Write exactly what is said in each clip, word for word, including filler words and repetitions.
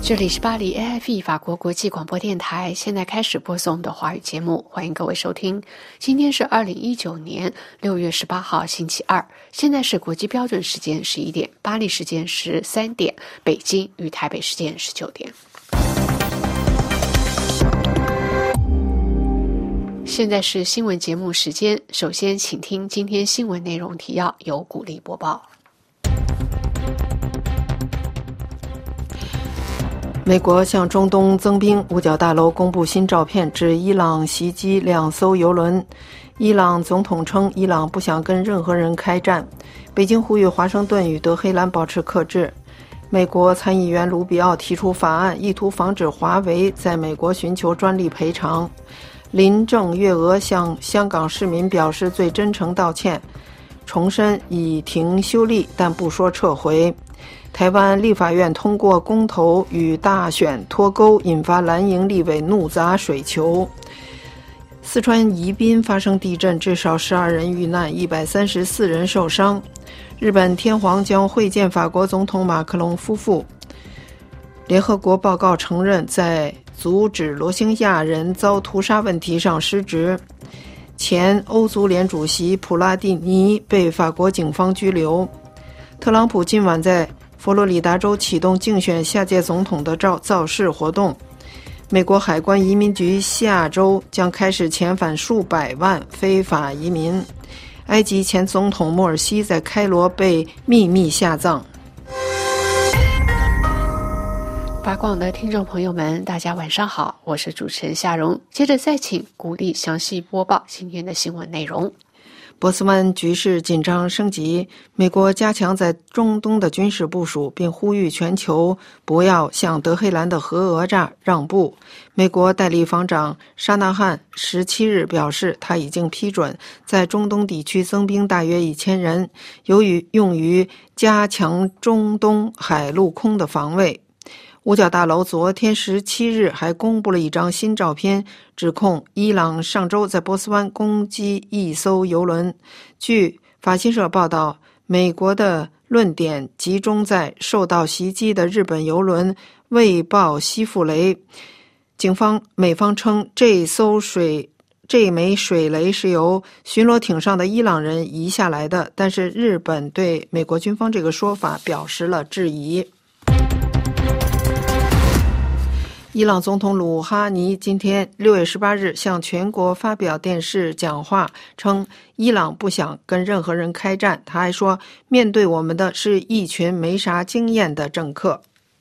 这里是巴黎 A F E 法国国际广播电台，现在开始播送我们的华语节目，欢迎各位收听。今天是二零一九年六月十八号星期二，现在是国际标准时间十一点，巴黎时间十三点，北京与台北时间十九点。现在是新闻节目时间，首先请听今天新闻内容提要，由古丽播报。 美国向中东增兵，五角大楼公布新照片，指伊朗袭击两艘油轮。伊朗总统称，伊朗不想跟任何人开战。北京呼吁华盛顿与德黑兰保持克制。美国参议员卢比奥提出法案，意图防止华为在美国寻求专利赔偿。林郑月娥向香港市民表示最真诚道歉，重申已停修例，但不说撤回。台湾立法院通过公投与大选脱钩，引发蓝营立委怒砸水球。四川宜宾发生地震，至少十二人遇难，一百三十四人受伤。日本天皇将会见法国总统马克龙夫妇。联合国报告承认在阻止罗兴亚人遭屠杀问题上失职。前欧足联主席普拉蒂尼被法国警方拘留。特朗普今晚在佛罗里达州启动竞选下届总统的造造势活动。美国海关移民局下周将开始遣返数百万非法移民。埃及前总统莫尔西在开罗被秘密下葬。 法广的听众朋友们，大家晚上好，我是主持人夏蓉。接着再请古丽详细播报今天的新闻内容。 波斯湾局势紧张升级，美国加强在中东的军事部署，并呼吁全球不要向德黑兰的核讹诈让步。美国代理防长沙纳汉十七日表示，他已经批准在中东地区增兵大约一千人，由于用于加强中东海陆空的防卫。五角大楼昨天十七日还公布了一张新照片，指控伊朗上周在波斯湾攻击一艘油轮。据法新社报道，美国的论点集中在受到袭击的日本油轮卫报西富雷。警方美方称，这艘水这枚水雷是由巡逻艇上的伊朗人移下来的，但是日本对美国军方这个说法表示了质疑。伊朗总统鲁哈尼今天六月十八日向全国发表电视讲话，称伊朗不想跟任何人开战。他还说，面对我们的是一群没啥经验的政客。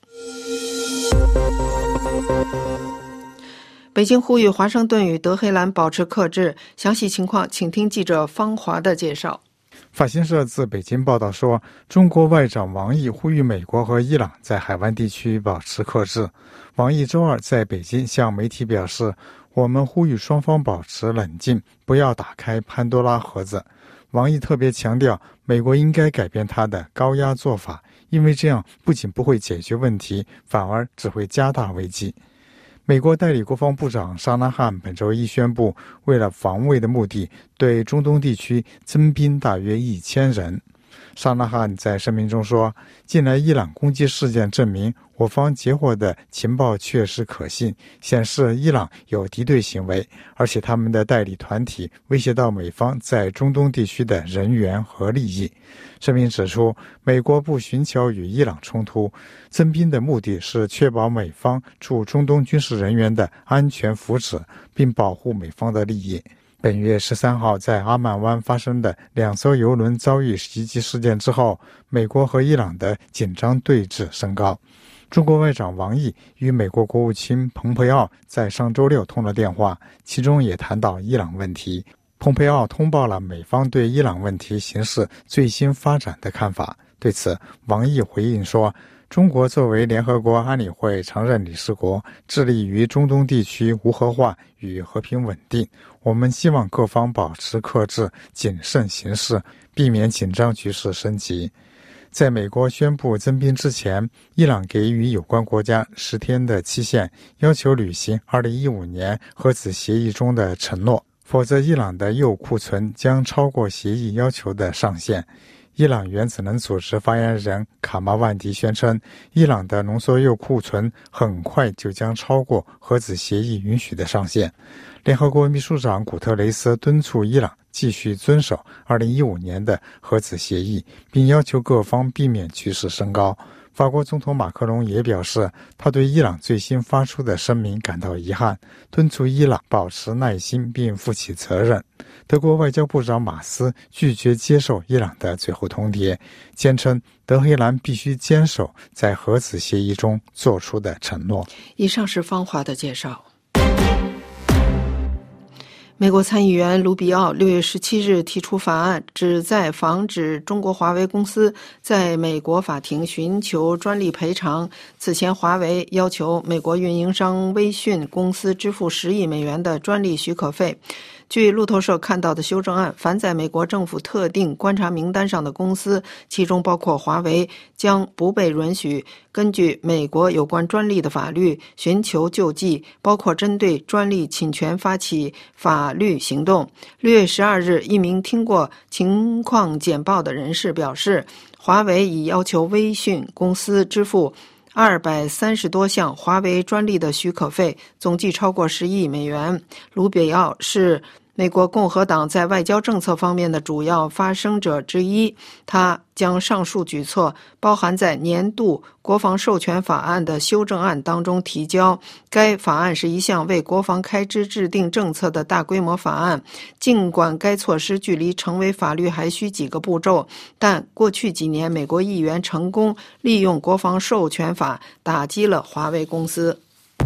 北京呼吁华盛顿与德黑兰保持克制，详细情况请听记者方华的介绍。 法新社自北京报道说，中国外长王毅呼吁美国和伊朗在海湾地区保持克制。王毅周二在北京向媒体表示，我们呼吁双方保持冷静，不要打开潘多拉盒子。王毅特别强调，美国应该改变他的高压做法，因为这样不仅不会解决问题，反而只会加大危机。美国代理国防部长沙纳汉本周一宣布，为了防卫的目的，对中东地区增兵大约一千人。沙纳汉在声明中说，近来伊朗攻击事件证明，我方截获的情报确实可信，显示伊朗有敌对行为，而且他们的代理团体威胁到美方在中东地区的人员和利益。声明指出，美国不寻求与伊朗冲突，增兵的目的是确保美方驻中东军事人员的安全福祉，并保护美方的利益。本月十三号在阿曼湾发生的两艘油轮遭遇袭击事件之后，美国和伊朗的紧张对峙升高。中国外长王毅与美国国务卿蓬佩奥在上周六通了电话，其中也谈到伊朗问题。蓬佩奥通报了美方对伊朗问题形势最新发展的看法。对此，王毅回应说，中国作为联合国安理会常任理事国，致力于中东地区无核化与和平稳定。我们希望各方保持克制、谨慎行事，避免紧张局势升级。在美国宣布增兵之前，伊朗给予有关国家十天的期限，要求履行二零一五年核子协议中的承诺，否则伊朗的铀库存将超过协议要求的上限。 伊朗原子能组织发言人卡马万迪宣称，伊朗的浓缩铀库存很快就将超过核子协议允许的上限。联合国秘书长古特雷斯敦促伊朗继续遵守二零一五年的核子协议，并要求各方避免局势升高。法国总统马克龙也表示，他对伊朗最新发出的声明感到遗憾，敦促伊朗保持耐心并负起责任。德国外交部长马斯拒绝接受伊朗的最后通牒，坚称德黑兰必须坚守在核子协议中做出的承诺。 以上是方华的介绍。美国参议员卢比奥六月十七日提出法案，旨在防止中国华为公司在美国法庭寻求专利赔偿。此前，华为要求美国运营商微讯公司支付十亿美元的专利许可费。据路透社看到的修正案，凡在美国政府特定观察名单上的公司，其中包括华为，将不被允许根据美国有关专利的法律寻求救济，包括针对专利侵权发起法律行动。六月十二日，一名听过情况简报的人士表示，华为已要求微讯公司支付二百三十多项华为专利的许可费，总计超过十亿美元。卢比奥是美国共和党在外交政策方面的主要发声者之一，他将上述举措包含在年度国防授权法案的修正案当中提交。该法案是一项为国防开支制定政策的大规模法案，尽管该措施距离成为法律还需几个步骤，但过去几年美国议员成功利用国防授权法打击了华为公司。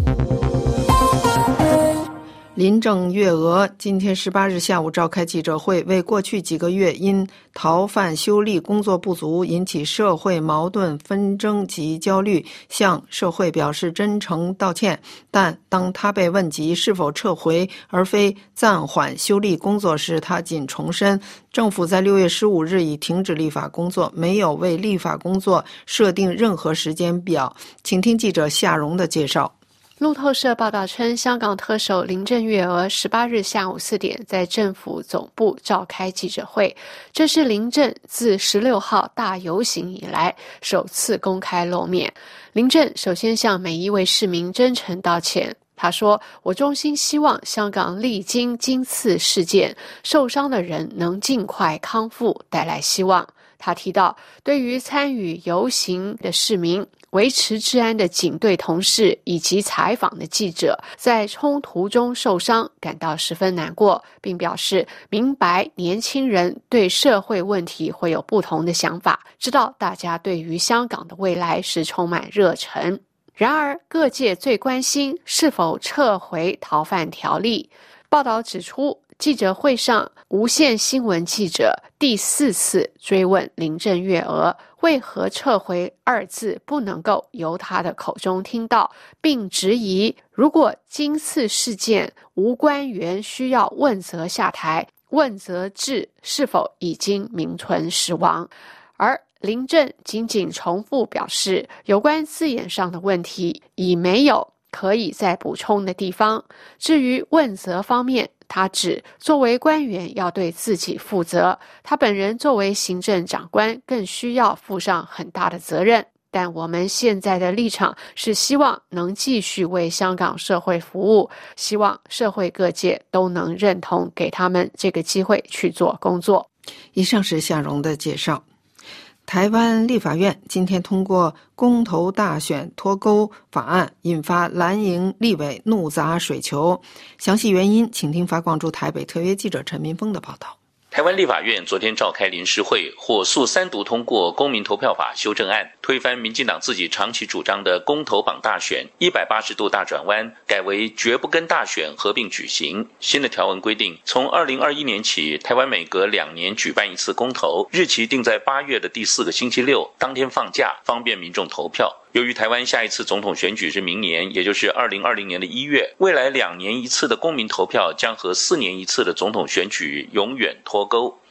林郑月娥今天十八日下午召开记者会，为过去几个月因逃犯修例工作不足引起社会矛盾纷争及焦虑，向社会表示真诚道歉。但当他被问及是否撤回而非暂缓修例工作时，他仅重申政府在六月十五日已停止立法工作，没有为立法工作设定任何时间表。请听记者夏蓉的介绍。 路透社报道称，香港特首林郑月娥十八日下午四点在政府总部召开记者会，这是林郑自十六号大游行以来首次公开露面。林郑首先向每一位市民真诚道歉。他说，我衷心希望香港历经今次事件受伤的人能尽快康复，带来希望。他提到，对于参与游行的市民、维持治安的警队同事以及采访的记者在冲突中受伤感到十分难过，并表示明白年轻人对社会问题会有不同的想法，知道大家对于香港的未来是充满热忱。然而，各界最关心是否撤回逃犯条例。报道指出，记者会上，无线新闻记者第四次追问林郑月娥为何撤回二字不能够由她的口中听到，并质疑如果今次事件无官员需要问责下台，问责制是否已经名存实亡。而林郑仅仅重复表示，有关字眼上的问题已没有可以再补充的地方。至于问责方面，他指作为官员要对自己负责，他本人作为行政长官更需要负上很大的责任。但我们现在的立场是希望能继续为香港社会服务，希望社会各界都能认同给他们这个机会去做工作。 以上是夏蓉的介绍。台湾立法院今天通过公投大选脱钩法案，引发蓝营立委怒砸水球。详细原因，请听法广驻台北特约记者陈明峰的报道。 台湾立法院昨天召开临时会，火速三读通过公民投票法修正案，推翻民进党自己长期主张的公投绑大选一百八十度大转弯，改为绝不跟大选合并举行。新的条文规定，从二零二一年起，台湾每隔两年举办一次公投，日期定在八月的第四个星期六，当天放假，方便民众投票。由于台湾下一次总统选举是明年，也就是二零二零年的一月，未来两年一次的公民投票将和四年一次的总统选举永远脱钩。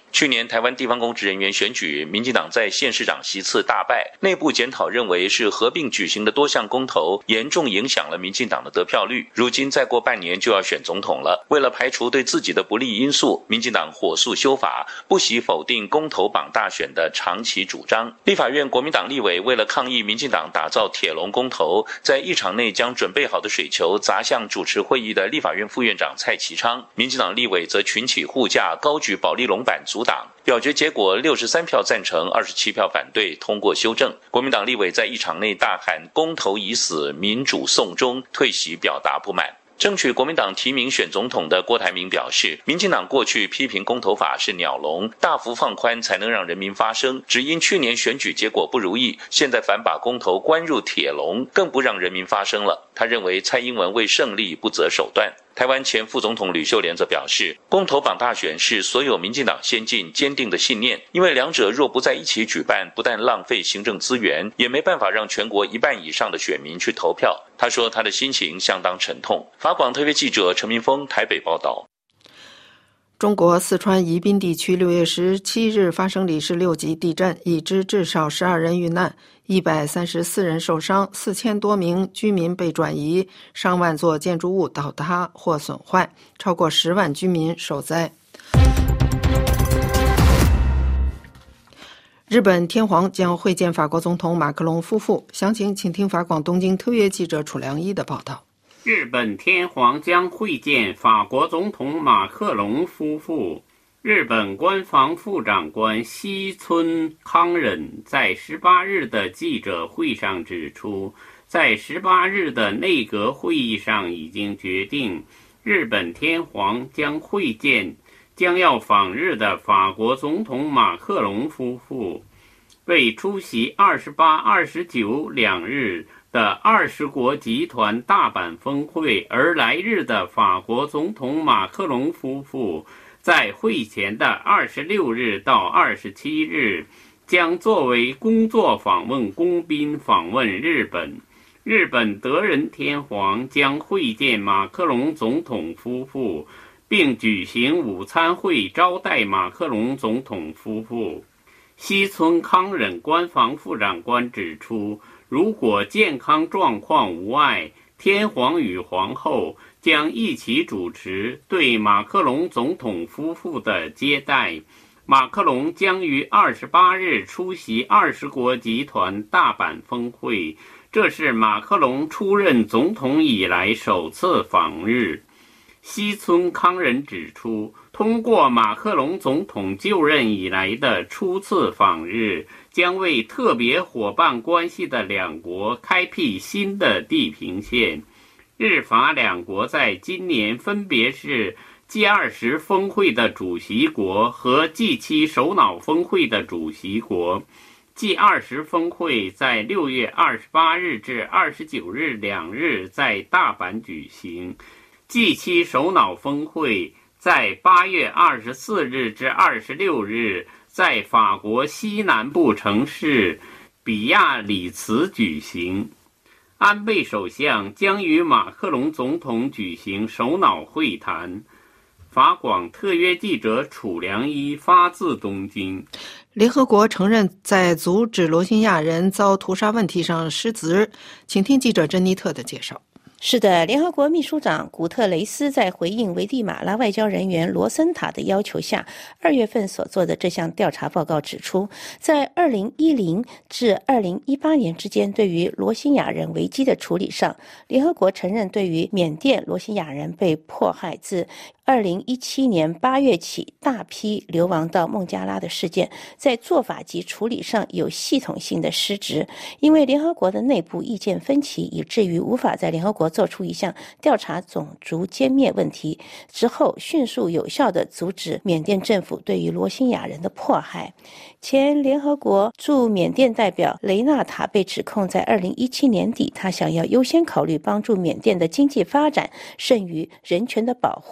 去年台湾地方公职人员选举，民进党在县市长席次大败，内部检讨认为是合并举行的多项公投严重影响了民进党的得票率。如今再过半年就要选总统了，为了排除对自己的不利因素，民进党火速修法，不惜否定公投榜大选的长期主张。立法院国民党立委为了抗议民进党打造铁笼公投，在议场内将准备好的水球砸向主持会议的立法院副院长蔡其昌，民进党立委则群起护驾，高举保丽龙板阻挡。表决结果六十三票赞成，二十七票反对，通过修正。国民党立委在议场内大喊公投已死，民主送终，退席表达不满。争取国民党提名选总统的郭台铭表示，民进党过去批评公投法是鸟笼，大幅放宽才能让人民发声，只因去年选举结果不如意，现在反把公投关入铁笼，更不让人民发声了。他认为蔡英文为胜利不择手段。台湾前副总统吕秀莲则表示，公投榜大选是所有民进党先进坚定的信念，因为两者若不在一起举办，不但浪费行政资源，也没办法让全国一半以上的选民去投票。他说他的心情相当沉痛。法广特约记者陈明峰台北报道。 中国四川宜宾地区六月十七日发生里氏六级地震，已知至少十二人遇难，一百三十四人受伤，四千多名居民被转移，上万座建筑物倒塌或损坏，超过十万居民受灾。日本天皇将会见法国总统马克龙夫妇，详情请听法广东京特约记者楚良一的报道。 日本天皇将会见法国总统马克龙夫妇。日本官房副长官西村康忍在十八日的记者会上指出，在十八日的内阁会议上已经决定，日本天皇将会见将要访日的法国总统马克龙夫妇。为出席二十八、二十九两日的二十国集团大阪峰会而来日的法国总统马克龙夫妇，在会前的二十六日到二十七日将作为工作访问公宾访问日本。日本德仁天皇将会见马克龙总统夫妇，并举行午餐会招待马克龙总统夫妇。西村康忍官房副长官指出，如果健康状况无碍，天皇与皇后将一起主持对马克龙总统夫妇的接待。马克龙将于二十八日出席二十国集团大阪峰会，这是马克龙出任总统以来首次访日。西村康人指出，通过马克龙总统就任以来的初次访日，将为特别伙伴关系的两国开辟新的地平线。日法两国在今年分别是 G 二十 峰会的主席国和 G 七 首脑峰会的主席国。G 二十 峰会在六月二十八日至二十九日两日在大阪举行。G 七 首脑峰会在八月二十四日至二十六日在法国西南部城市比亚里茨举行。安倍首相将与马克龙总统举行首脑会谈。法广特约记者楚良一发自东京。 联合国承认在阻止罗兴亚人遭屠杀问题上失职，请听记者珍妮特的介绍。 是的，联合国秘书长古特雷斯在回应危地马拉外交人员罗森塔的要求下，二月份所做的这项调查报告指出，在二零一零至二零一八年之间，对于罗兴亚人危机的处理上，联合国承认对于缅甸罗兴亚人被迫害自二零一七年八月起大批流亡到孟加拉的事件，在做法及处理上有系统性的失职，因为联合国的内部意见分歧，以至于无法在联合国做出一项调查种族歼灭问题之后迅速有效地阻止缅甸政府对于罗兴亚人的迫害。前联合国驻缅甸代表雷纳塔被指控在二零一七年底，他想要优先考虑帮助缅甸的经济发展胜于人权的保护。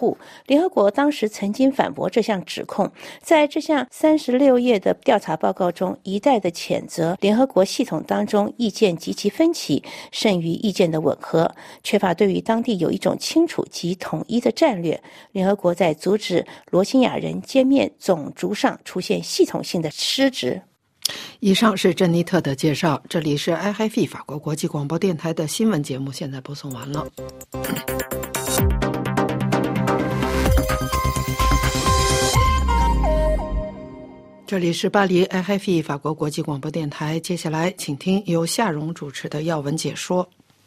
联合国当时曾经反驳这项指控，在这项三十六页的调查报告中，一再的谴责联合国系统当中意见极其分歧，甚于意见的吻合，缺乏对于当地有一种清楚及统一的战略。联合国在阻止罗兴亚人歼灭种族上出现系统性的失职。 以上是珍妮特的介绍，这里是 I F I 法国国际广播电台的新闻节目，现在播送完了。这里是巴黎 I F I 法国国际广播电台，接下来请听由夏蓉主持的要闻解说。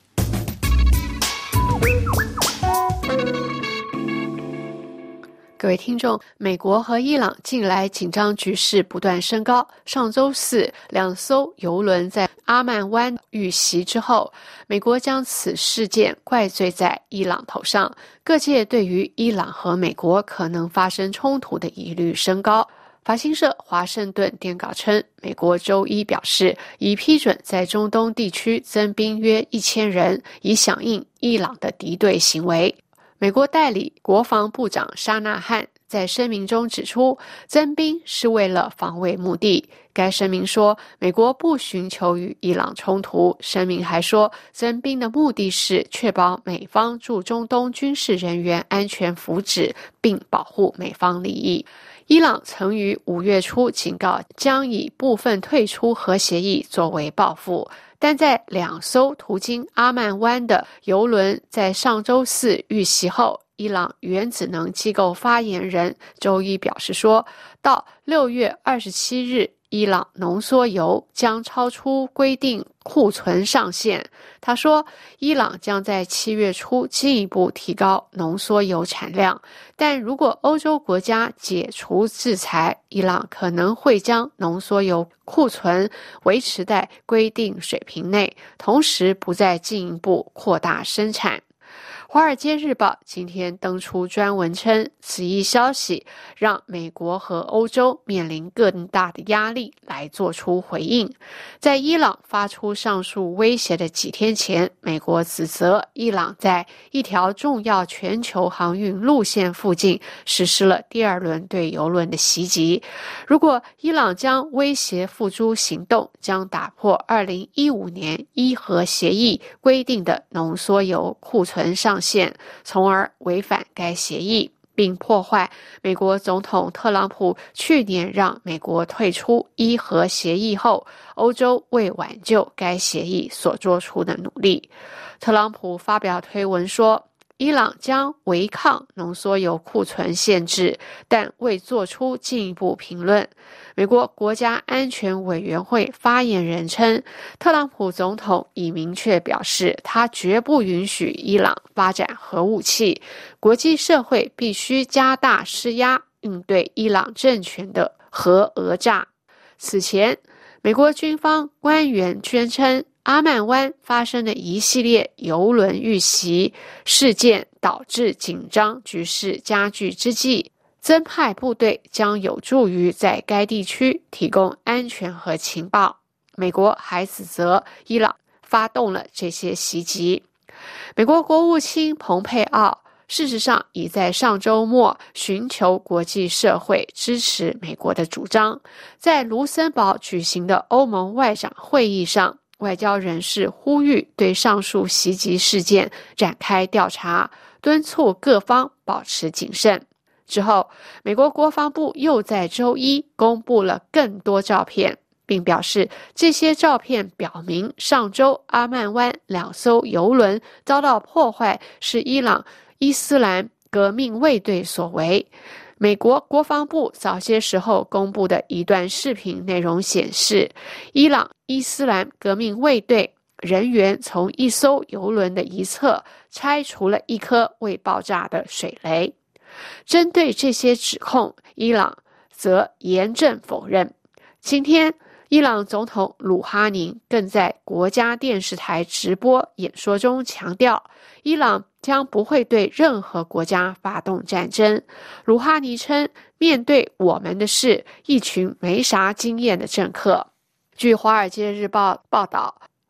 各位听众，美国和伊朗近来紧张局势不断升高。上周四，两艘油轮在阿曼湾遇袭之后，美国将此事件怪罪在伊朗头上。各界对于伊朗和美国可能发生冲突的疑虑升高。法新社华盛顿电稿称，美国周一表示，已批准在中东地区增兵约一千人，以响应伊朗的敌对行为。美国代理国防部长沙纳汉在声明中指出，增兵是为了防卫目的。该声明说，美国不寻求与伊朗冲突。声明还说，增兵的目的是确保美方驻中东军事人员安全福祉，并保护美方利益。伊朗曾于五月初警告，将以部分退出核协议作为报复。但在两艘途经阿曼湾的油轮在上周四遇袭后，伊朗原子能机构发言人周一表示说，到六月二十七日，伊朗浓缩铀将超出规定库存上限。他说，伊朗将在七月初进一步提高浓缩铀产量，但如果欧洲国家解除制裁，伊朗可能会将浓缩铀库存维持在规定水平内，同时不再进一步扩大生产。华尔街日报今天登出专文称，此一消息让美国和欧洲面临更大的压力来做出回应。在伊朗发出上述威胁的几天前，美国指责伊朗在一条重要全球航运路线附近实施了第二轮对油轮的袭击。如果伊朗将威胁付诸行动，将打破二零一五年伊核协议规定的浓缩铀库存上限，从而违反该协议，并破坏美国总统特朗普去年让美国退出伊核协议后，欧洲为挽救该协议所做出的努力。特朗普发表推文说，伊朗将违抗浓缩铀库存限制，但未做出进一步评论。美国国家安全委员会发言人称，特朗普总统已明确表示，他绝不允许伊朗发展核武器，国际社会必须加大施压，应对伊朗政权的核讹诈。此前，美国军方官员宣称，阿曼湾发生的一系列油轮遇袭事件导致紧张局势加剧之际，增派部队将有助于在该地区提供安全和情报。美国还指责伊朗发动了这些袭击。美国国务卿蓬佩奥事实上已在上周末寻求国际社会支持美国的主张。在卢森堡举行的欧盟外长会议上，外交人士呼吁对上述袭击事件展开调查，敦促各方保持谨慎。之后，美国国防部又在周一公布了更多照片，并表示这些照片表明上周阿曼湾两艘油轮遭到破坏是伊朗伊斯兰革命卫队所为。美国国防部早些时候公布的一段视频内容显示，伊朗伊斯兰革命卫队人员从一艘油轮的一侧拆除了一颗未爆炸的水雷。针对这些指控，伊朗则严正否认。今天，伊朗总统鲁哈尼更在国家电视台直播演说中强调，伊朗将不会对任何国家发动战争。鲁哈尼称，面对我们的是一群没啥经验的政客。据《华尔街日报》报道，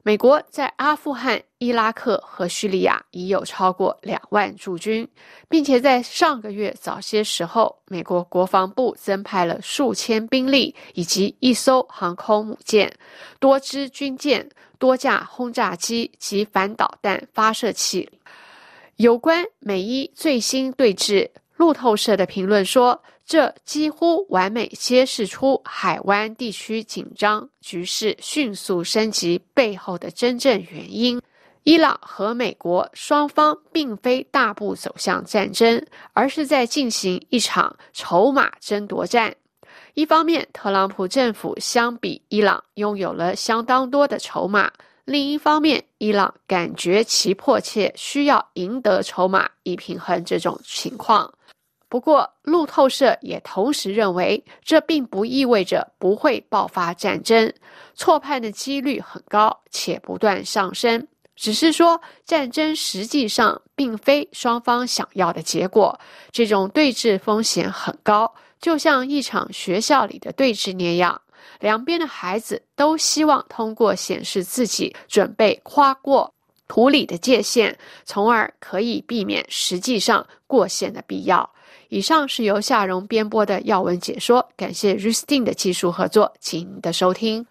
美国在阿富汗、伊拉克和叙利亚已有超过两万驻军，并且在上个月早些时候，美国国防部增派了数千兵力以及一艘航空母舰、多支军舰、多架轰炸机及反导弹发射器。有关美伊最新对峙，路透社的评论说，这几乎完美揭示出海湾地区紧张局势迅速升级背后的真正原因。伊朗和美国双方并非大步走向战争，而是在进行一场筹码争夺战。一方面，特朗普政府相比伊朗拥有了相当多的筹码，另一方面，伊朗感觉其迫切需要赢得筹码以平衡这种情况。不过，路透社也同时认为，这并不意味着不会爆发战争，错判的几率很高且不断上升，只是说战争实际上并非双方想要的结果，这种对峙风险很高，就像一场学校里的对峙那样，两边的孩子都希望通过显示自己准备跨过图里的界限，从而可以避免实际上过线的必要。以上是由夏蓉编播的要闻解说，感谢 Rustin 的技术合作，请您的收听。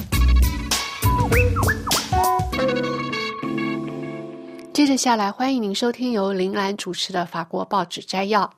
接着下来，欢迎您收听由林兰主持的法国报纸摘要。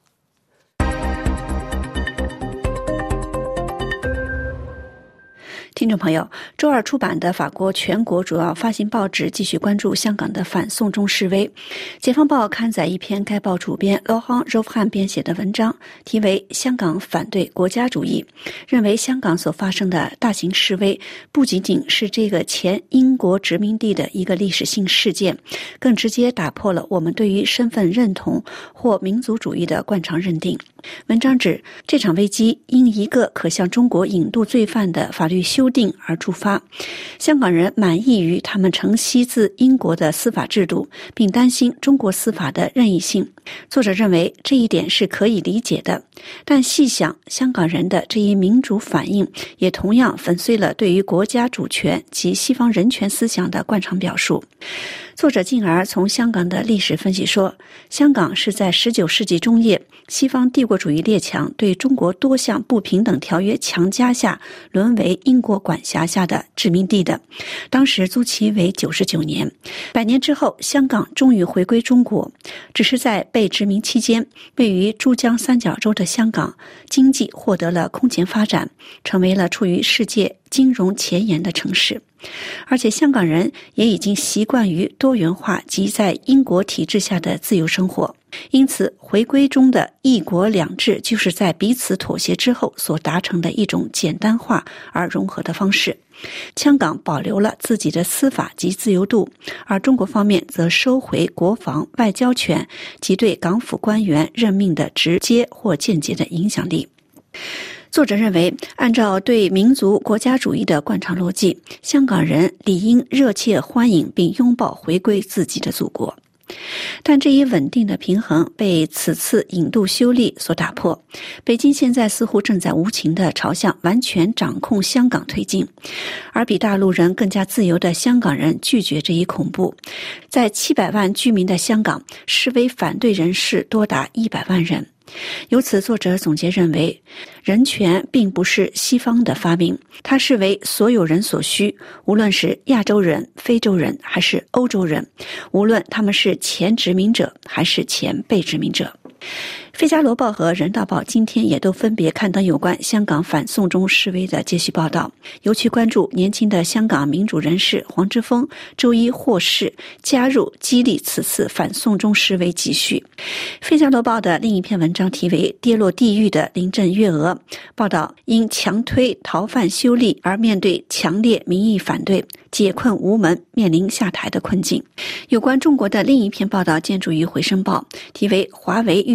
听众朋友，周二出版的法国全国主要发行报纸继续关注香港的反送中示威。解放报刊载一篇该报主编 Laurent Joffrin 编写的文章，题为《香港反对国家主义》，认为香港所发生的大型示威不仅仅是这个前英国殖民地的一个历史性事件，更直接打破了我们对于身份认同或民族主义的惯常认定。文章指，这场危机因一个可向中国引渡罪犯的法律修订而触发，香港人满意于他们承袭自英国的司法制度，并担心中国司法的任意性。作者认为这一点是可以理解的，但细想，香港人的这一民主反应也同样粉碎了对于国家主权及西方人权思想的惯常表述。作者进而从香港的历史分析说，香港是在十九世纪中叶西方帝国主义列强对中国多项不平等条约强加下沦为英国管辖下的殖民地的，当时租期为九十九年。百年之后，香港终于回归中国，只是在被殖民期间，位于珠江三角洲的香港经济获得了空前发展，成为了处于世界金融前沿的城市。而且香港人也已经习惯于多元化及在英国体制下的自由生活，因此回归中的一国两制就是在彼此妥协之后所达成的一种简单化而融合的方式。香港保留了自己的司法及自由度，而中国方面则收回国防、外交权及对港府官员任命的直接或间接的影响力。作者认为，按照对民族国家主义的惯常逻辑，香港人理应热切欢迎并拥抱回归自己的祖国。但这一稳定的平衡被此次引渡修例所打破，北京现在似乎正在无情地朝向完全掌控香港推进，而比大陆人更加自由的香港人拒绝这一恐怖。在七百万居民的香港，示威反对人士多达一百万人。由此，作者总结认为，人权并不是西方的发明，它是为所有人所需，无论是亚洲人、非洲人还是欧洲人，无论他们是前殖民者还是前被殖民者。《费加罗报》和《人道报》今天也都分别刊登有关香港反送中示威的接续报道，尤其关注年轻的香港民主人士黄之锋周一获释，加入激励此次反送中示威继续。《费加罗报》的另一篇文章题为《跌落地狱的林郑月娥》，报道因强推逃犯修例而面对强烈民意反对，解困无门，面临下台的困境。有关中国的另一篇报道见诸于《回声报》，题为《华为预期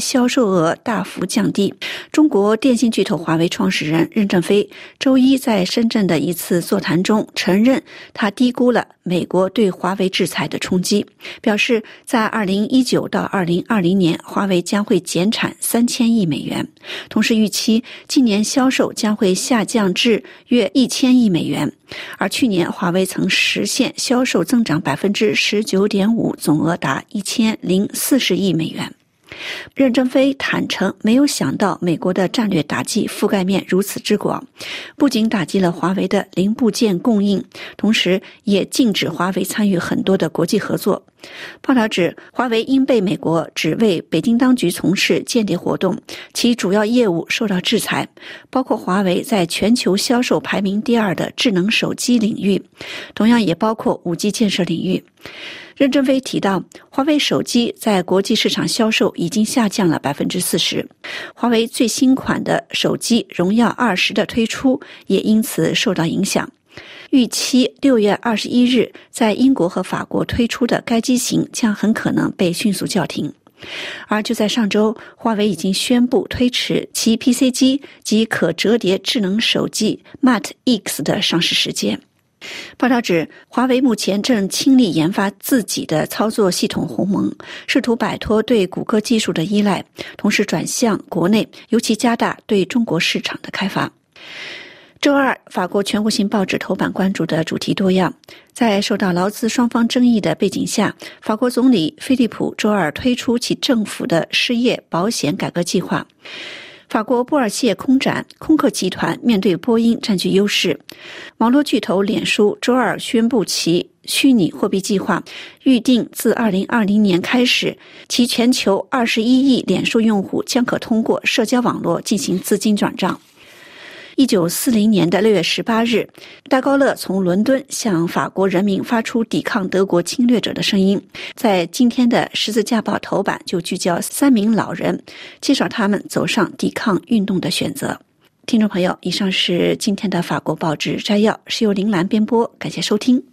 销售额大幅降低。中国电信巨头华为创始人任正非周一在深圳的一次座谈中承认，他低估了美国对华为制裁的冲击，表示在二零一九到二零二零年，华为将会减产三千亿美元，同时预期今年销售将会下降至约一千亿美元。而去年华为曾实现销售增长百分之十九点五，总额达一千零四十亿美元。任正非坦诚，没有想到美国的战略打击覆盖面如此之广，不仅打击了华为的零部件供应，同时也禁止华为参与很多的国际合作。报道指，华为因被美国指为北京当局从事间谍活动，其主要业务受到制裁，包括华为在全球销售排名第二的智能手机领域，同样也包括 五 G 建设领域。任正非提到，华为手机在国际市场销售已经下降了 百分之四十， 华为最新款的手机荣耀二十的推出也因此受到影响。预期六月二十一日在英国和法国推出的该机型将很可能被迅速叫停。而就在上周，华为已经宣布推迟其 P C 机及可折叠智能手机 Mate X 的上市时间。报道指，华为目前正倾力研发自己的操作系统鸿蒙，试图摆脱对谷歌技术的依赖，同时转向国内，尤其加大对中国市场的开发。周二，法国全国性报纸头版关注的主题多样。在受到劳资双方争议的背景下，法国总理菲利普周二推出其政府的失业保险改革计划。法国波尔谢空展，空客集团面对波音占据优势。网络巨头脸书周二宣布其虚拟货币计划，预定自二零二零年开始，其全球二十一亿脸书用户将可通过社交网络进行资金转账。一九四零年的六月十八日，戴高乐从伦敦向法国人民发出抵抗德国侵略者的声音。在今天的十字架报头版就聚焦三名老人，介绍他们走上抵抗运动的选择。听众朋友，以上是今天的法国报纸摘要，是由林兰编播，感谢收听。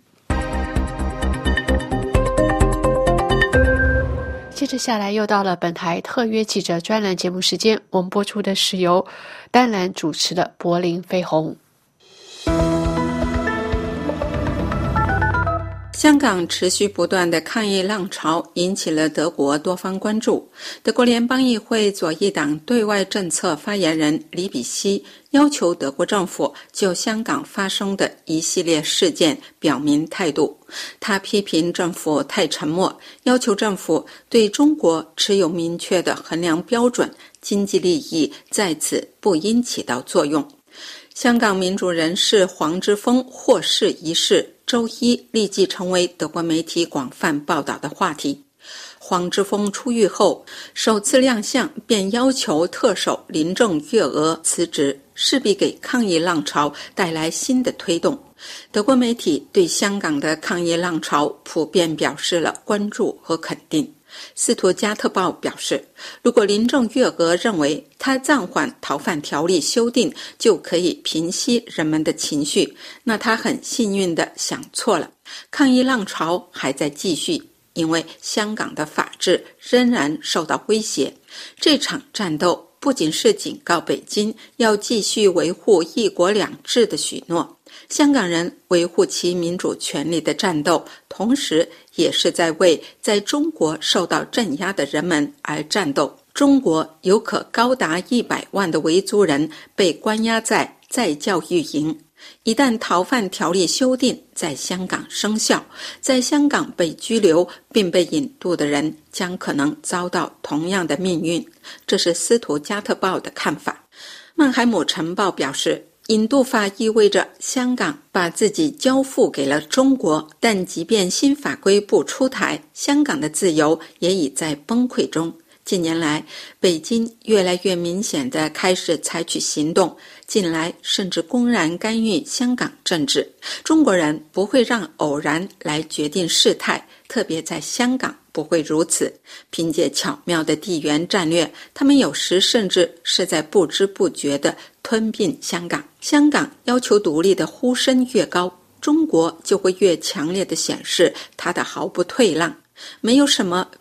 接着下来又到了本台特约记者专栏节目时间，我们播出的是由丹兰主持的柏林飞鸿。 香港持续不断的抗议浪潮引起了德国多方关注。德国联邦议会左翼党对外政策发言人李比希要求德国政府就香港发生的一系列事件表明态度。他批评政府太沉默，要求政府对中国持有明确的衡量标准，经济利益在此不应起到作用。香港民主人士黄之锋获释一事周一立即成为德国媒体广泛报道的话题。黄之锋出狱后首次亮相，便要求特首林郑月娥辞职，势必给抗议浪潮带来新的推动。德国媒体对香港的抗议浪潮普遍表示了关注和肯定。斯图加特报表示，如果林郑月娥认为他暂缓逃犯条例修订就可以平息人们的情绪，那他很幸运地想错了。抗议浪潮还在继续，因为香港的法治仍然受到威胁。这场战斗不仅是警告北京要继续维护一国两制的许诺，香港人维护其民主权利的战斗，同时也是在为在中国受到镇压的人们而战斗。中国有可高达一百万的维族人被关押在再教育营，一旦逃犯条例修订在香港生效，在香港被拘留并被引渡的人将可能遭到同样的命运。这是斯图加特报的看法。曼海姆晨报表示，引渡法意味着香港把自己交付给了中国，但即便新法规不出台，香港的自由也已在崩溃中。近年来，北京越来越明显地开始采取行动，近来甚至公然干预香港政治。中国人不会让偶然来决定事态，特别在香港不会如此。凭借巧妙的地缘战略，他们有时甚至是在不知不觉地吞并香港。香港要求独立的呼声越高，中国就会越强烈地显示它的毫不退让。没有什么比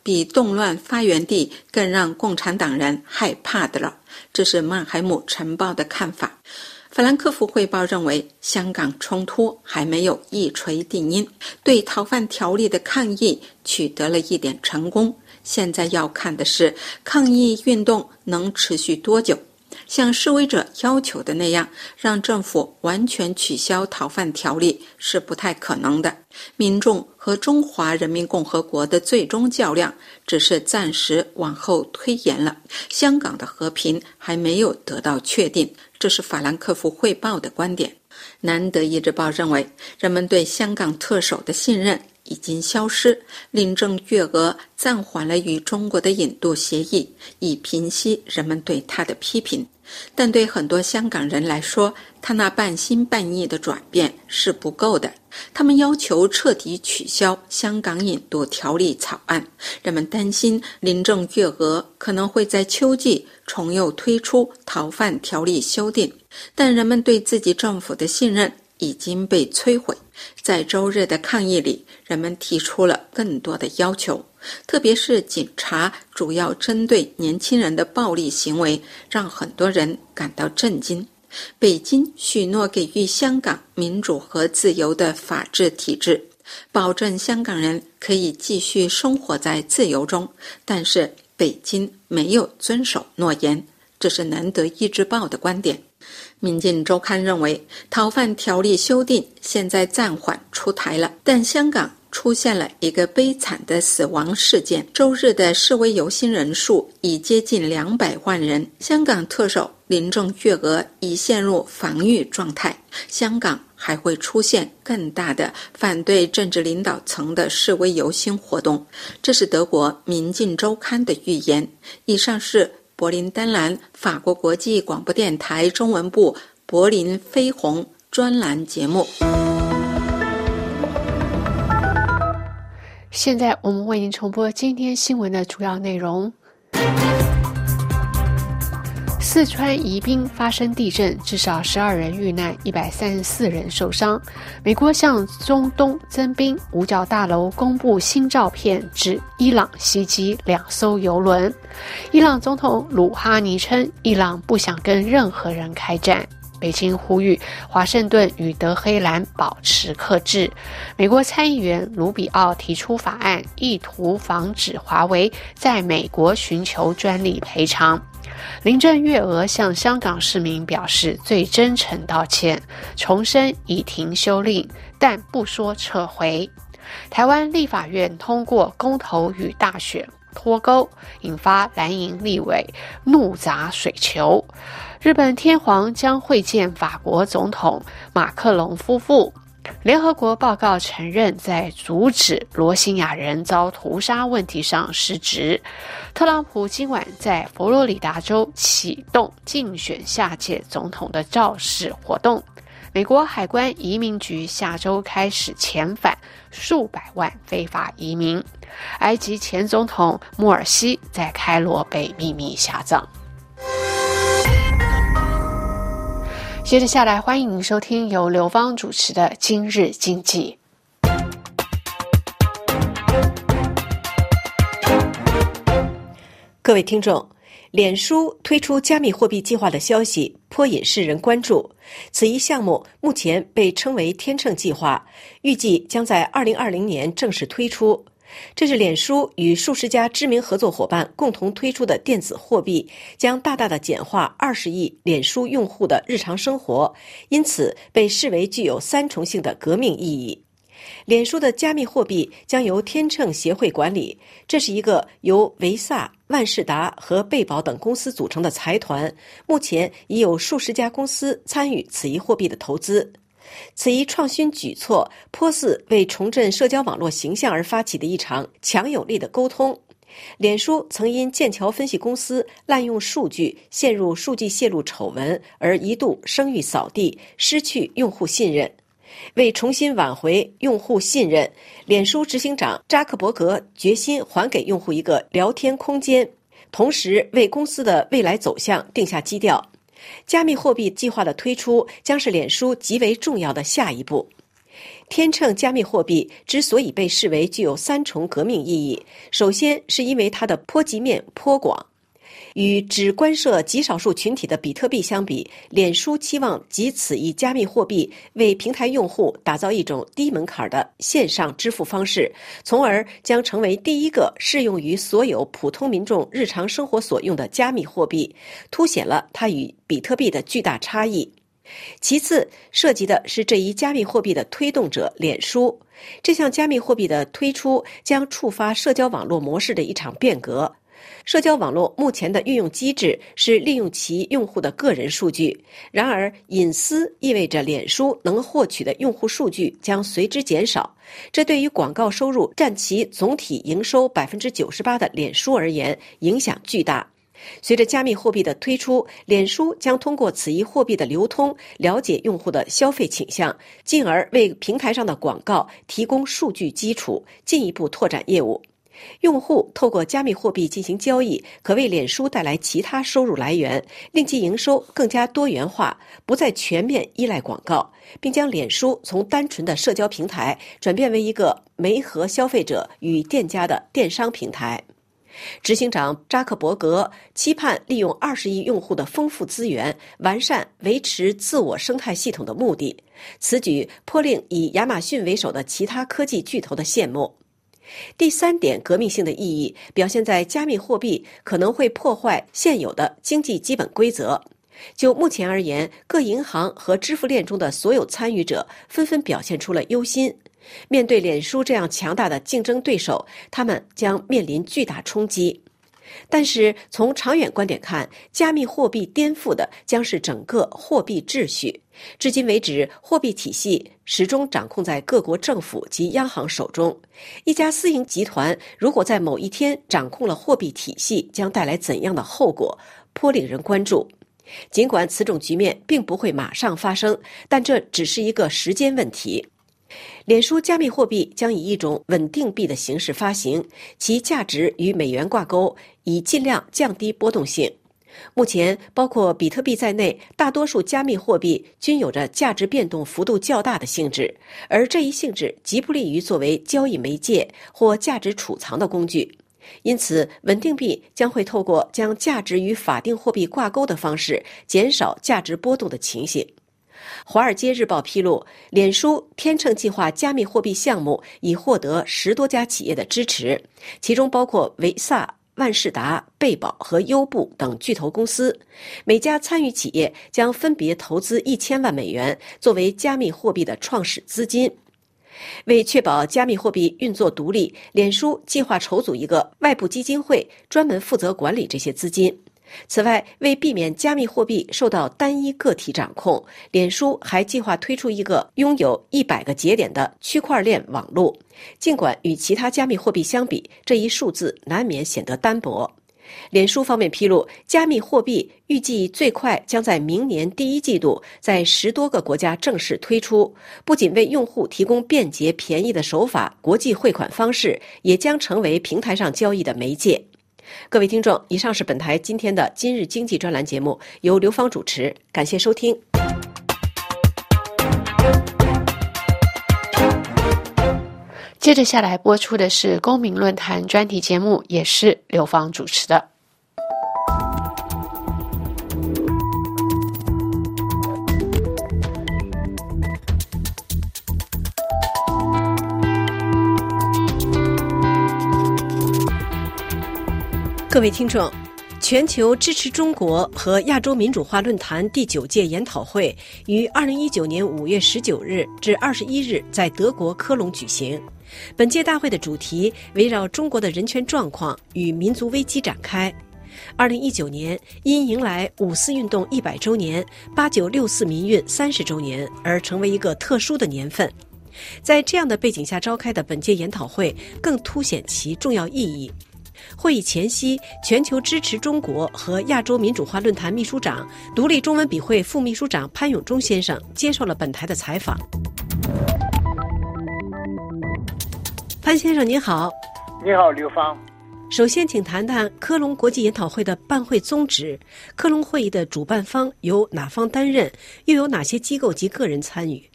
比动乱发源地更让共产党人害怕的了，这是曼海姆晨报的看法。法兰克福汇报认为，香港冲突还没有一锤定音，对逃犯条例的抗议取得了一点成功，现在要看的是抗议运动能持续多久。像示威者要求的那样，让政府完全取消逃犯条例是不太可能的。民众和中华人民共和国的最终较量只是暂时往后推延了，香港的和平还没有得到确定，这是法兰克福汇报的观点。南德意志报认为，人们对香港特首的信任已经消失，林郑月娥暂缓了与中国的引渡协议，以平息人们对他的批评。但对很多香港人来说，他那半心半意的转变是不够的。他们要求彻底取消香港引渡条例草案，人们担心林郑月娥可能会在秋季重又推出逃犯条例修订，但人们对自己政府的信任已经被摧毁。在周日的抗议里，人们提出了更多的要求，特别是警察主要针对年轻人的暴力行为让很多人感到震惊。北京许诺给予香港民主和自由的法治体制，保证香港人可以继续生活在自由中，但是北京没有遵守诺言，这是南德意志报的观点。民进周刊认为，逃犯条例修订现在暂缓出台了，但香港出现了一个悲惨的死亡事件。周日的示威游行人数已接近两百万人，香港特首林郑月娥已陷入防御状态，香港还会出现更大的反对政治领导层的示威游行活动，这是德国民进周刊的预言。以上是柏林丹兰法国国际广播电台中文部柏林飞鸿专栏节目。 现在我们为您重播今天新闻的主要内容。四川宜宾发生地震，至少十二人遇难，一百三十四人受伤。美国向中东增兵，五角大楼公布新照片，指伊朗袭击两艘油轮。伊朗总统鲁哈尼称，伊朗不想跟任何人开战。北京呼吁华盛顿与德黑兰保持克制。美国参议员卢比奥提出法案，意图防止华为在美国寻求专利赔偿。林郑月娥向香港市民表示最真诚道歉，重申已停修令，但不说撤回。台湾立法院通过公投与大选脱钩，引发蓝营立委怒砸水球。日本天皇将会见法国总统马克龙夫妇。联合国报告承认在阻止罗兴亚人遭屠杀问题上失职。特朗普今晚在佛罗里达州启动竞选下届总统的造势活动。美国海关移民局下周开始遣返数百万非法移民。埃及前总统穆尔西在开罗被秘密下葬。接着下来，欢迎您收听由刘芳主持的《今日经济》。 各位听众，脸书推出加密货币计划的消息颇引世人关注。此一项目目前被称为天秤计划，预计将在二零二零年正式推出。这是脸书与数十家知名合作伙伴共同推出的电子货币，将大大的简化二十亿脸书用户的日常生活，因此被视为具有三重性的革命意义。脸书的加密货币将由天秤协会管理，这是一个由维萨、万事达和贝宝等公司组成的财团，目前已有数十家公司参与此一货币的投资。此一创新举措颇似为重振社交网络形象而发起的一场强有力的沟通。脸书曾因剑桥分析公司滥用数据陷入数据泄露丑闻而一度声誉扫地，失去用户信任。为重新挽回用户信任，脸书执行长扎克伯格决心还给用户一个聊天空间，同时为公司的未来走向定下基调。加密货币计划的推出将是脸书极为重要的下一步。 天秤加密货币之所以被视为具有三重革命意义，首先是因为它的波及面颇广。与只关涉极少数群体的比特币相比，脸书期望藉此一加密货币为平台用户打造一种低门槛的线上支付方式，从而将成为第一个适用于所有普通民众日常生活所用的加密货币，凸显了它与比特币的巨大差异。其次，涉及的是这一加密货币的推动者脸书。这项加密货币的推出将触发社交网络模式的一场变革。社交网络目前的运用机制是利用其用户的个人数据，然而隐私意味着脸书能获取的用户数据将随之减少，这对于广告收入占其总体营收 百分之九十八 的脸书而言影响巨大。随着加密货币的推出，脸书将通过此一货币的流通了解用户的消费倾向，进而为平台上的广告提供数据基础，进一步拓展业务。用户透过加密货币进行交易，可为脸书带来其他收入来源，令其营收更加多元化，不再全面依赖广告，并将脸书从单纯的社交平台转变为一个媒合消费者与店家的电商平台。执行长扎克伯格期盼利用二十亿用户的丰富资源，完善维持自我生态系统的目的。此举颇令以亚马逊为首的其他科技巨头的羡慕。第三点革命性的意义表现在加密货币可能会破坏现有的经济基本规则。就目前而言，各银行和支付链中的所有参与者纷纷表现出了忧心。面对脸书这样强大的竞争对手，他们将面临巨大冲击。但是从长远观点看，加密货币颠覆的将是整个货币秩序。至今为止，货币体系始终掌控在各国政府及央行手中。一家私营集团如果在某一天掌控了货币体系，将带来怎样的后果，颇令人关注。尽管此种局面并不会马上发生，但这只是一个时间问题。脸书加密货币将以一种稳定币的形式发行，其价值与美元挂钩，以尽量降低波动性。目前，包括比特币在内，大多数加密货币均有着价值变动幅度较大的性质，而这一性质极不利于作为交易媒介或价值储藏的工具。因此，稳定币将会透过将价值与法定货币挂钩的方式，减少价值波动的情形。《华尔街日报》披露，脸书天秤计划加密货币项目已获得十多家企业的支持，其中包括维萨、万事达、贝宝和优步等巨头公司。每家参与企业将分别投资一千万美元，作为加密货币的创始资金。为确保加密货币运作独立，脸书计划筹组一个外部基金会，专门负责管理这些资金。此外，为避免加密货币受到单一个体掌控，脸书还计划推出一个拥有一百个节点的区块链网络。尽管与其他加密货币相比，这一数字难免显得单薄。脸书方面披露，加密货币预计最快将在明年第一季度在十多个国家正式推出，不仅为用户提供便捷便宜的手法国际汇款方式，也将成为平台上交易的媒介。各位听众，以上是本台今天的今日经济专栏节目，由刘芳主持，感谢收听。 接着下来播出的是公民论坛专题节目，也是刘芳主持的。 各位听众，全球支持中国和亚洲民主化论坛第九届研讨会于二零一九年五月十九日至二十一日在德国科隆举行。本届大会的主题围绕中国的人权状况与民族危机展开。二零一九年因迎来五四运动一百周年、八九六四民运三十周年而成为一个特殊的年份。在这样的背景下召开的本届研讨会更凸显其重要意义。会议前夕，全球支持中国和亚洲民主化论坛秘书长、独立中文笔会副秘书长潘永忠先生接受了本台的采访。潘先生您好。 你好，刘芳。 首先请谈谈科隆国际研讨会的办会宗旨，科隆会议的主办方由哪方担任，又有哪些机构及个人参与？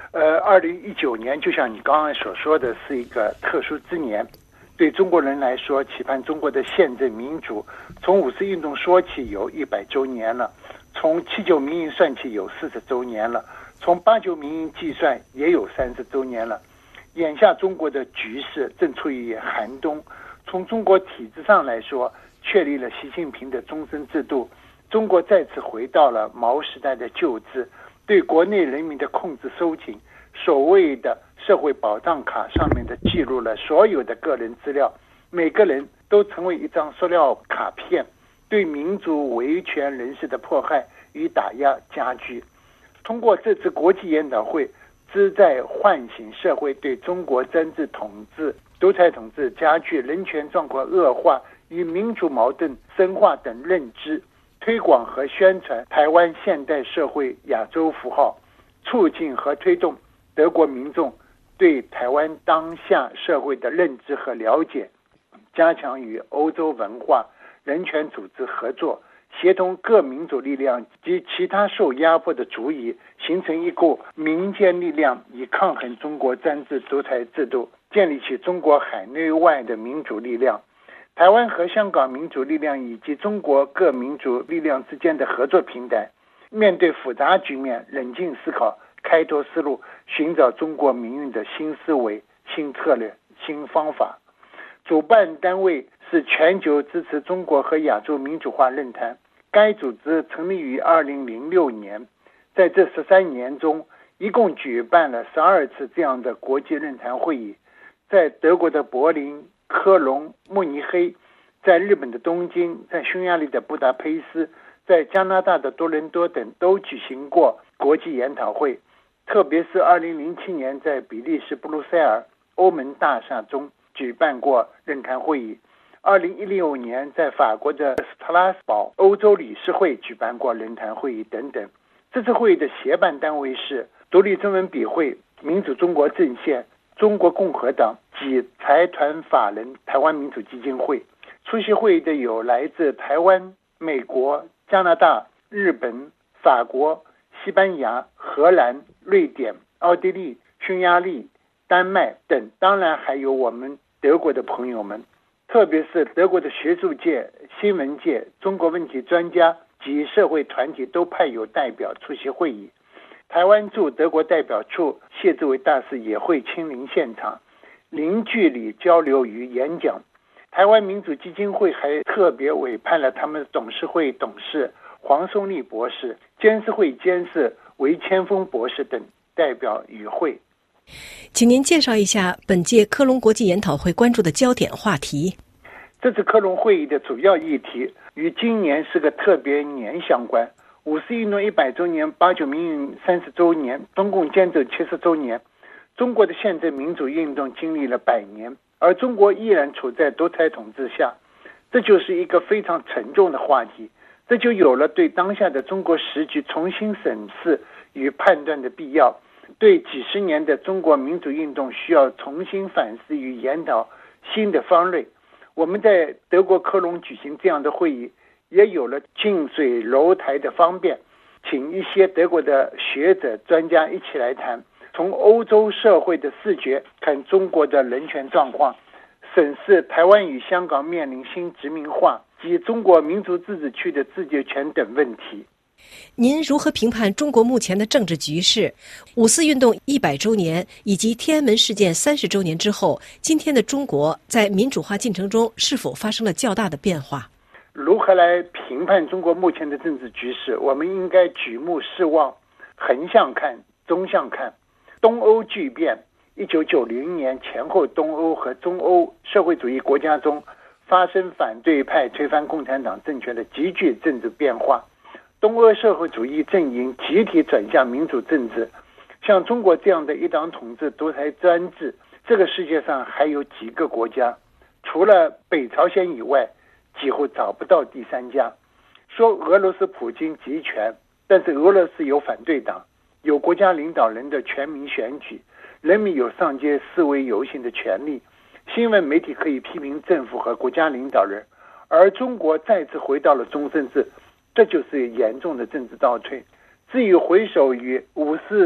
呃，二零一九年就像你刚刚所说的，是一个特殊之年。对中国人来说，期盼中国的宪政民主，从五四运动说起有一百周年了，从七九民运算起有四十周年了，从八九民运计算也有三十周年了。眼下中国的局势正处于寒冬，从中国体制上来说，确立了习近平的终身制度，中国再次回到了毛时代的旧制，对国内人民的控制收紧，所谓的社会保障卡上面的记录了所有的个人资料，每个人都成为一张塑料卡片，对民主维权人士的迫害与打压加剧。通过这次国际研讨会，旨在唤醒社会对中国专制统治、独裁统治加剧、人权状况恶化与民主矛盾深化等认知，推广和宣传台湾现代社会亚洲符号，促进和推动德国民众对台湾当下社会的认知和了解，加强与欧洲文化、人权组织合作，协同各民主力量及其他受压迫的族裔，形成一股民间力量，以抗衡中国专制独裁制度，建立起中国海内外的民主力量。台湾和香港民主力量以及中国各民主力量之间的合作平台，面对复杂局面，冷静思考，开拓思路，寻找中国民运的新思维、新策略、新方法。主办单位是全球支持中国和亚洲民主化论坛，该组织成立于二零零六年，在这十三年中，一共举办了十二次这样的国际论坛会议，在德国的柏林、科隆、慕尼黑，在日本的东京，在匈牙利的布达佩斯，在加拿大的多伦多等都举行过国际研讨会。特别是二零零七年在比利时布鲁塞尔欧盟大厦中举办过论坛会议，二零一六年在法国的斯特拉斯堡欧洲理事会举办过论坛会议等等。这次会议的协办单位是独立中文笔会、民主中国阵线、中国共和党及财团法人台湾民主基金会。出席会议的有来自台湾、美国、加拿大、日本、法国、西班牙、荷兰、瑞典、奥地利、匈牙利、丹麦等，当然还有我们德国的朋友们，特别是德国的学术界、新闻界、中国问题专家及社会团体都派有代表出席会议。台湾驻德国代表处谢志伟大使也会亲临现场，零距离交流与演讲。台湾民主基金会还特别委派了他们董事会董事黄松立博士、监事会监事韦千峰博士等代表与会。 请您介绍一下本届科隆国际研讨会关注的焦点话题。 这次科隆会议的主要议题与今年是个特别年相关，五四运动一百周年，八九民运三十周年，中共建政七十周年。中国的宪政民主运动经历了百年，而中国依然处在独裁统治下，这就是一个非常沉重的话题。这就有了对当下的中国时局重新审视与判断的必要，对几十年的中国民主运动需要重新反思与研讨新的方略。我们在德国科隆举行这样的会议，也有了近水楼台的方便，请一些德国的学者专家一起来谈，从欧洲社会的视角看中国的人权状况，审视台湾与香港面临新殖民化及中国民族自治区的自决权等问题。 您如何评判中国目前的政治局势？五四运动一百周年以及天安门事件三十周年之后，今天的中国在民主化进程中是否发生了较大的变化？ 如何来评判中国目前的政治局势？我们应该举目四望，横向看，纵向看。东欧巨变，一九九零年前后，东欧和中欧社会主义国家中发生反对派推翻共产党政权的急剧政治变化，东欧社会主义阵营集体转向民主政治。像中国这样的一党统治独裁专制，这个世界上还有几个国家？除了北朝鲜以外，几乎找不到第三家。说俄罗斯普京集权，但是俄罗斯有反对党，有国家领导人的全民选举，人民有上街示威游行的权利，新闻媒体可以批评政府和国家领导人。而中国再次回到了终身制，这就是严重的政治倒退。至于回首于五四年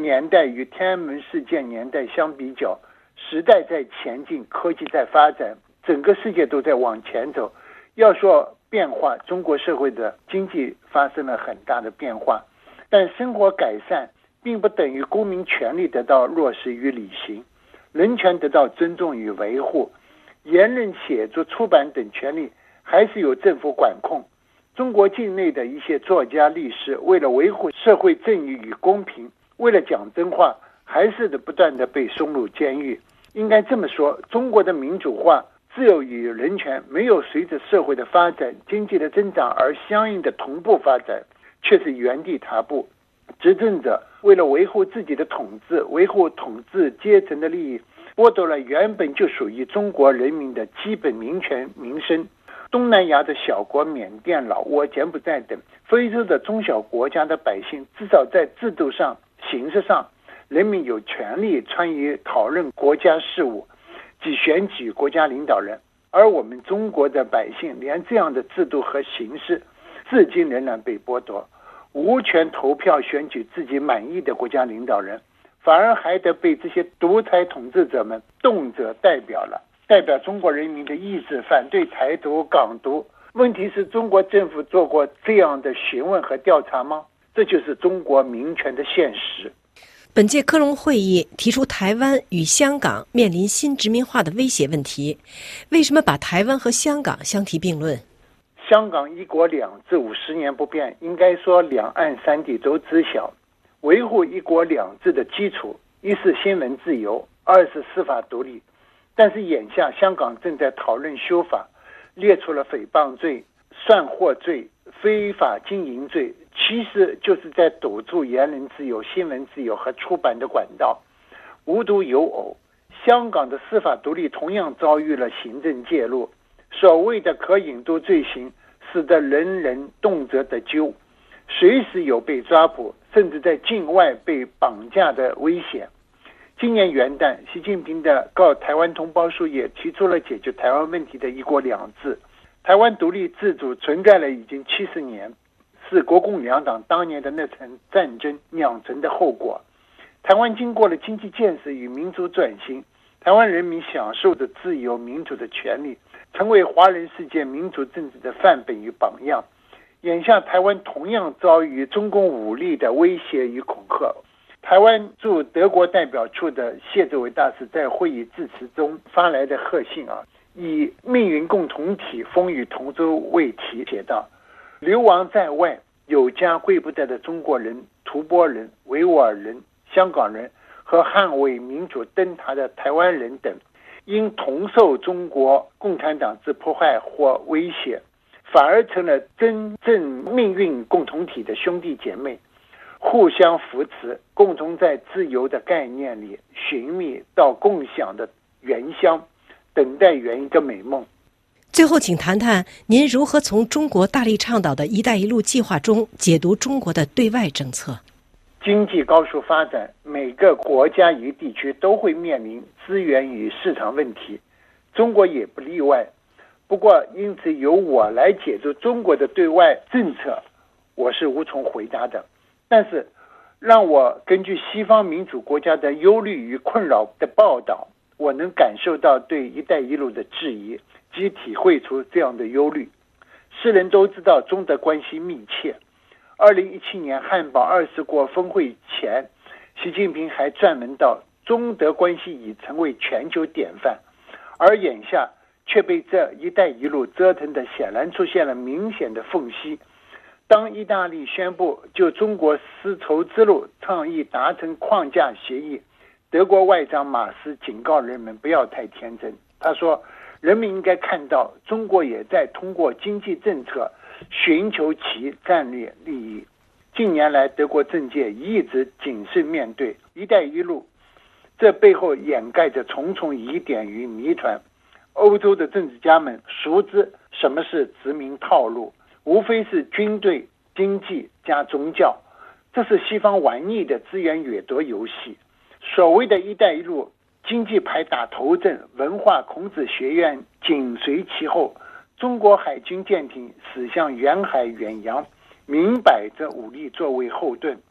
年代与天安门事件年代相比较，时代在前进，科技在发展，整个世界都在往前走。要说变化，中国社会的经济发生了很大的变化，但生活改善并不等于公民权利得到落实与履行，人权得到尊重与维护，言论、写作、出版等权利还是由政府管控。中国境内的一些作家、律师为了维护社会正义与公平，为了讲真话，还是的不断的被送入监狱。应该这么说，中国的民主化、自由与人权没有随着社会的发展、经济的增长而相应的同步发展，却是原地踏步。执政者为了维护自己的统治，维护统治阶层的利益，剥夺了原本就属于中国人民的基本民权民生。东南亚的小国缅甸、老挝、柬埔寨等非洲的中小国家的百姓，至少在制度上、形式上，人民有权利参与讨论国家事务及选举国家领导人。而我们中国的百姓连这样的制度和形式至今仍然被剥夺，无权投票选举自己满意的国家领导人，反而还得被这些独裁统治者们动辄代表了，代表中国人民的意志，反对台独、港独。问题是中国政府做过这样的询问和调查吗？这就是中国民权的现实。 本届科隆会议提出台湾与香港面临新殖民化的威胁问题，为什么把台湾和香港相提并论？ 香港一国两制五十年不变，应该说两岸三地都知晓。维护一国两制的基础，一是新闻自由，二是司法独立。但是眼下香港正在讨论修法，列出了诽谤罪、算货罪、非法经营罪，其实就是在堵住言论自由、新闻自由和出版的管道。无独有偶，香港的司法独立同样遭遇了行政介入，所谓的可引渡罪行使得人人动辄得咎，随时有被抓捕，甚至在境外被绑架的危险。今年元旦，习近平的告台湾同胞书也提出了解决台湾问题的一国两制。台湾独立自主存在了已经七十年，是国共两党当年的那场战争酿成的后果。台湾经过了经济建设与民主转型，台湾人民享受着自由民主的权利，成为华人世界民主政治的范本与榜样。眼下台湾同样遭遇中共武力的威胁与恐吓。台湾驻德国代表处的谢志伟大使在会议致辞中发来的贺信啊，以命运共同体风雨同舟为题写道：流亡在外有家归不得的中国人、吐蕃人、维吾尔人、香港人和捍卫民主灯塔的台湾人等，因同受中国共产党之迫害或威胁，反而成了真正命运共同体的兄弟姐妹，互相扶持，共同在自由的概念里寻觅到共享的原乡，等待圆一个美梦。 最后请谈谈您如何从中国大力倡导的一带一路计划中解读中国的对外政策。 经济高速发展，每个国家与地区都会面临资源与市场问题，中国也不例外。不过因此由我来解读中国的对外政策，我是无从回答的。但是让我根据西方民主国家的忧虑与困扰的报道，我能感受到对一带一路的质疑，及体会出这样的忧虑。世人都知道中德关系密切，二零一七年汉堡二十国峰会前，习近平还专门道中德关系已成为全球典范，而眼下却被这一带一路折腾得显然出现了明显的缝隙。当意大利宣布就中国丝绸之路倡议达成框架协议，德国外长马斯警告人们不要太天真。他说，人们应该看到中国也在通过经济政策寻求其战略利益。近年来德国政界一直谨慎面对一带一路，这背后掩盖着重重疑点与谜团。欧洲的政治家们熟知什么是殖民套路，无非是军队、经济加宗教，这是西方玩腻的资源掠夺游戏。所谓的一带一路，经济牌打头阵，文化孔子学院紧随其后，中国海军舰艇驶向远海远洋，明摆着武力作为后盾。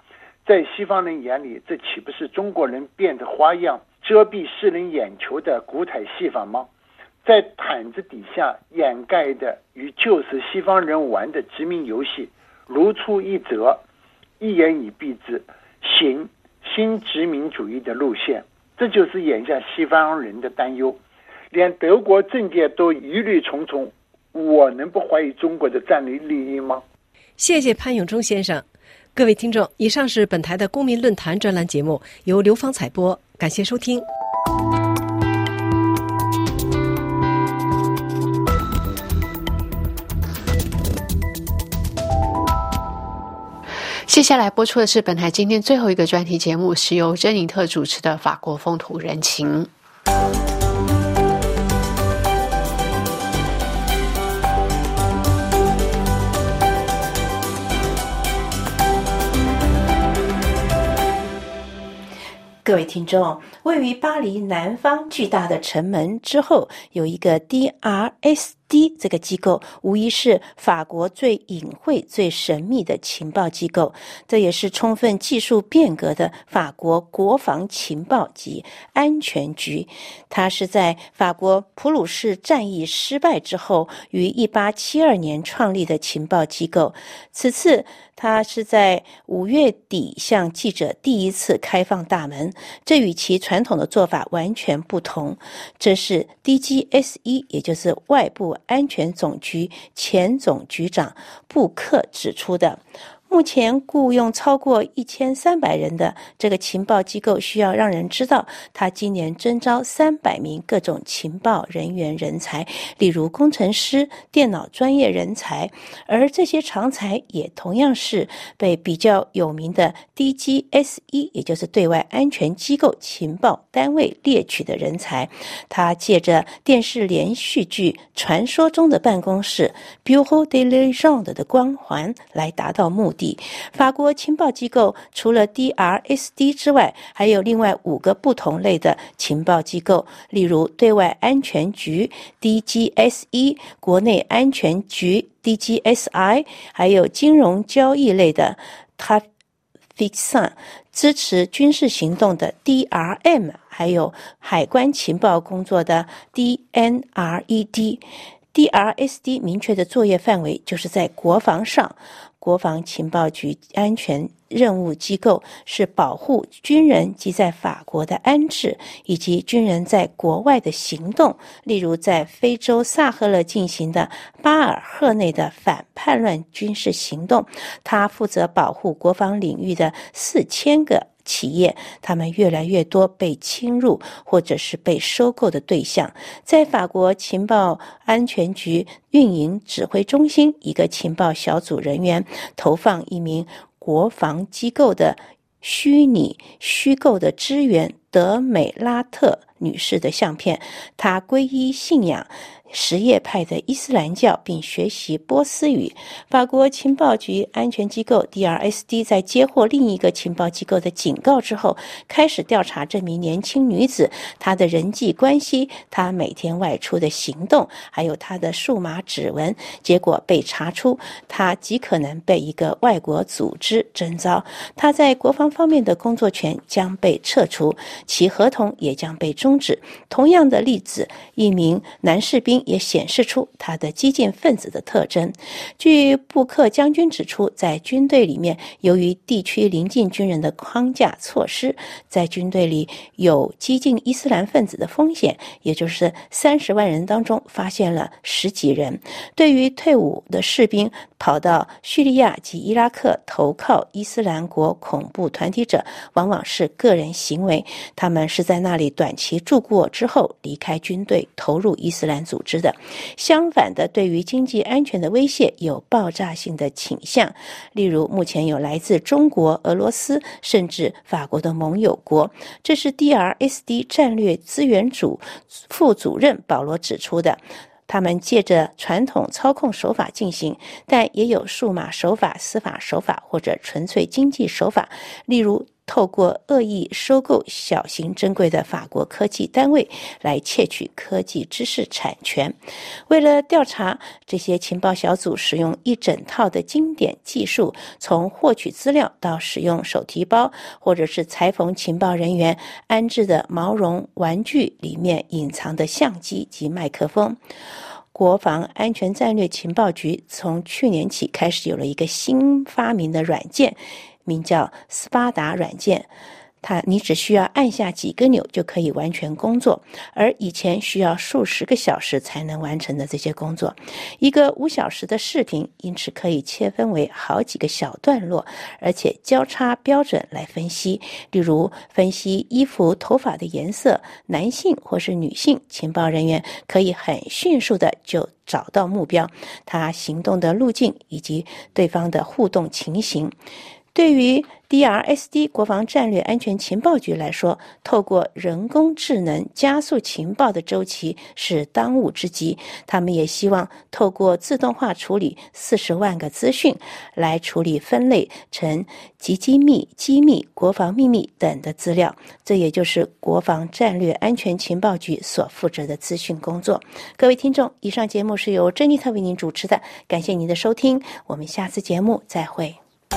在西方人眼里，这岂不是中国人变着花样遮蔽世人眼球的古台戏法吗？在毯子底下掩盖的与旧时西方人玩的殖民游戏如出一辙，一言以蔽之，行新殖民主义的路线。这就是眼下西方人的担忧，连德国政界都疑虑重重，我能不怀疑中国的战略利益吗？ 谢谢潘永忠先生。各位听众，以上是本台的公民论坛专栏节目，由刘芳采播，感谢收听。 接下来播出的是本台今天最后一个专题节目，是由珍妮特主持的法国风土人情。 各位听众，位于巴黎南方巨大的城门之后，有一个 D R S D 这个机构，无疑是法国最隐晦、最神秘的情报机构。这也是充分技术变革的法国国防情报及安全局。它是在法国普鲁士战役失败之后，于一八七二年创立的情报机构。此次它是在五月底向记者第一次开放大门，这与其传统的做法完全不同。这是 D G S E， 也就是外部安全总局前总局长布克指出的。目前雇用超过一千三百人的这个情报机构，需要让人知道，他今年征招三百名各种情报人员人才，例如工程师、电脑专业人才，而这些长才也同样是被比较有名的 D G S E， 也就是对外安全机构情报单位猎取的人才。他借着电视连续剧《传说中的办公室》Bureau de Légende 的光环来达到目的。法国情报机构除了 D R S D 之外，还有另外五个不同类的情报机构，例如对外安全局 D G S E、 国内安全局 D G S I， 还有金融交易类的 Traffic， 支持军事行动的 D R M， 还有海关情报工作的 D N R E D。D R S D 明确的作业范围就是在国防上，国防情报局安全任务机构是保护军人及在法国的安置，以及军人在国外的行动，例如在非洲萨赫勒进行的巴尔赫内的反叛乱军事行动。他负责保护国防领域的四千个企业，他们越来越多被侵入或者是被收购的对象。在法国情报安全局运营指挥中心，一个情报小组人员投放一名国防机构的虚拟虚构的支援德美拉特女士的相片，她皈依信仰什叶派的伊斯兰教，并学习波斯语。法国情报局安全机构 D R S D 在接获另一个情报机构的警告之后，开始调查这名年轻女子她的人际关系，她每天外出的行动，还有她的数码指纹。结果被查出她极可能被一个外国组织征召，她在国防方面的工作权将被撤除，其合同也将被终止。同样的例子，一名男士兵也显示出他的激进分子的特征。据布克将军指出，在军队里面，由于地区邻近军人的框架措施，在军队里有激进伊斯兰分子的风险，也就是三十万人当中发现了十几人。对于退伍的士兵跑到叙利亚及伊拉克投靠伊斯兰国恐怖团体者，往往是个人行为，他们是在那里短期住过之后离开军队，投入伊斯兰组织的。相反的，对于经济安全的威胁有爆炸性的倾向，例如目前有来自中国、俄罗斯甚至法国的盟友国。这是 D R S D 战略资源组副主任保罗指出的。他们借着传统操控手法进行，但也有数码手法、司法手法或者纯粹经济手法，例如透过恶意收购小型珍贵的法国科技单位来窃取科技知识产权。为了调查这些情报小组使用一整套的经典技术，从获取资料到使用手提包，或者是裁缝情报人员安置的毛绒玩具里面隐藏的相机及麦克风。国防安全战略情报局从去年起开始有了一个新发明的软件，名叫斯巴达软件。它你只需要按下几个钮就可以完全工作，而以前需要数十个小时才能完成的这些工作。一个五小时的视频因此可以切分为好几个小段落，而且交叉标准来分析，例如分析衣服头发的颜色，男性或是女性情报人员可以很迅速的就找到目标，他行动的路径以及对方的互动情形。对于 D R S D 国防战略安全情报局来说，透过人工智能加速情报的周期是当务之急。他们也希望透过自动化处理四十万个资讯，来处理分类成极机密、机密、国防秘密等的资料。这也就是国防战略安全情报局所负责的资讯工作。各位听众，以上节目是由珍妮特为您主持的，感谢您的收听，我们下次节目再会。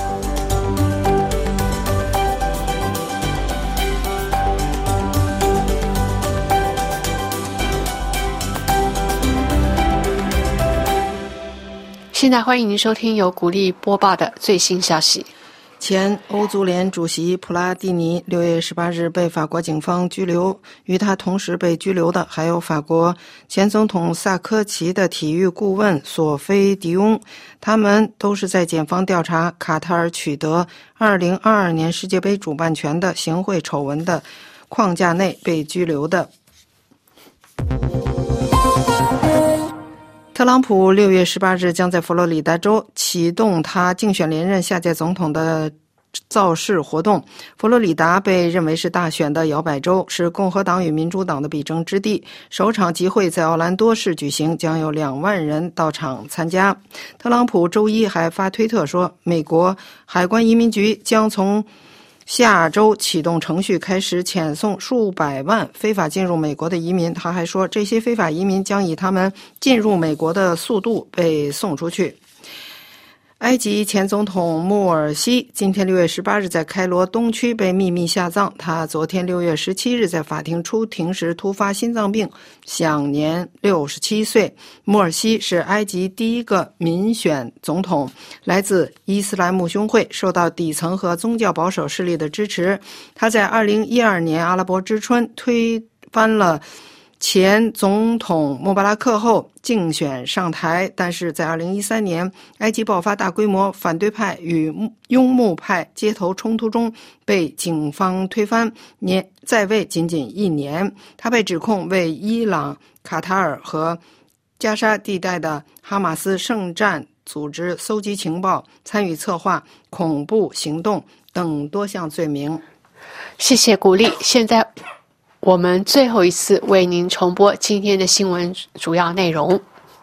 现在欢迎您收听由古力播报的最新消息。 前欧足联主席普拉蒂尼六月十八日被法国警方拘留，与他同时被拘留的还有法国前总统萨科齐的体育顾问索菲·迪翁，他们都是在检方调查卡塔尔取得二零二二年世界杯主办权的行贿丑闻的框架内被拘留的。特朗普六月十八日将在佛罗里达州启动他竞选连任下届总统的造势活动。佛罗里达被认为是大选的摇摆州，是共和党与民主党的比争之地。首场集会在奥兰多市举行，将有两万人到场参加。特朗普周一还发推特说，美国海关移民局将从下周启动程序，开始遣送数百万非法进入美国的移民。他还说，这些非法移民将以他们进入美国的速度被送出去。埃及前总统穆尔西今天六月十八日在开罗东区被秘密下葬。他昨天六月十七日在法庭出庭时突发心脏病，享年六十七岁。穆尔西是埃及第一个民选总统，来自伊斯兰穆兄会，受到底层和宗教保守势力的支持。他在二零一二年阿拉伯之春推翻了前总统穆巴拉克后竞选上台，但是在二零一三年埃及爆发大规模反对派与拥穆派街头冲突中被警方推翻，年在位仅仅一年。他被指控为伊朗、卡塔尔和加沙地带的哈马斯圣战组织搜集情报、参与策划恐怖行动等多项罪名。 谢谢鼓励。现在我们最后一次为您重播今天的新闻主要内容。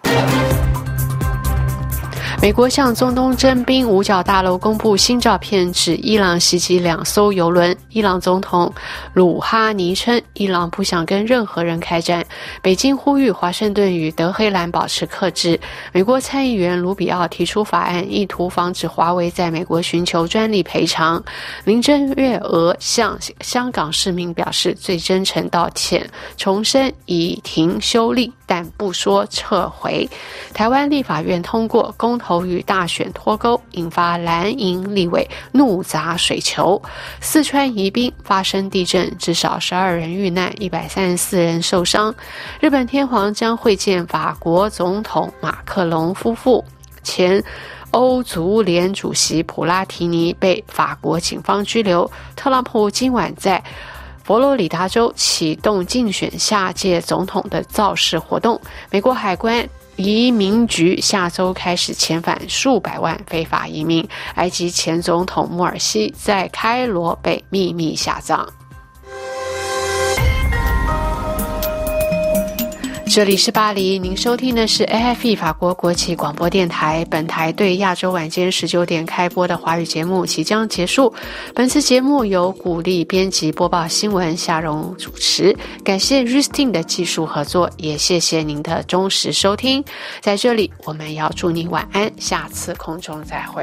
美国向中东征兵五角大楼公布新照片，指伊朗袭击两艘油轮。伊朗总统鲁哈尼称，伊朗不想跟任何人开战。北京呼吁华盛顿与德黑兰保持克制。美国参议员卢比奥提出法案，意图防止华为在美国寻求专利赔偿。林郑月娥向香港市民表示最真诚道歉，重申已停修例，但不说撤回。台湾立法院通过公投与大选脱钩，引发蓝营立委怒砸水球。四川宜宾发生地震，至少十二人遇难，一百三十四人受伤。日本天皇将会见法国总统马克龙夫妇。前欧足联主席普拉提尼被法国警方拘留。特朗普今晚在佛罗里达州启动竞选下届总统的造势活动。美国海关移民局下周开始遣返数百万非法移民。埃及前总统穆尔西在开罗被秘密下葬。 这里是巴黎，您收听的是 A F E 法国国际广播电台。本台对亚洲晚间十九点开播的华语节目即将结束。本次节目由鼓励编辑播报新闻，夏蓉主持。感谢 Ristin 的技术合作，也谢谢您的忠实收听。在这里，我们要祝您晚安，下次空中再会。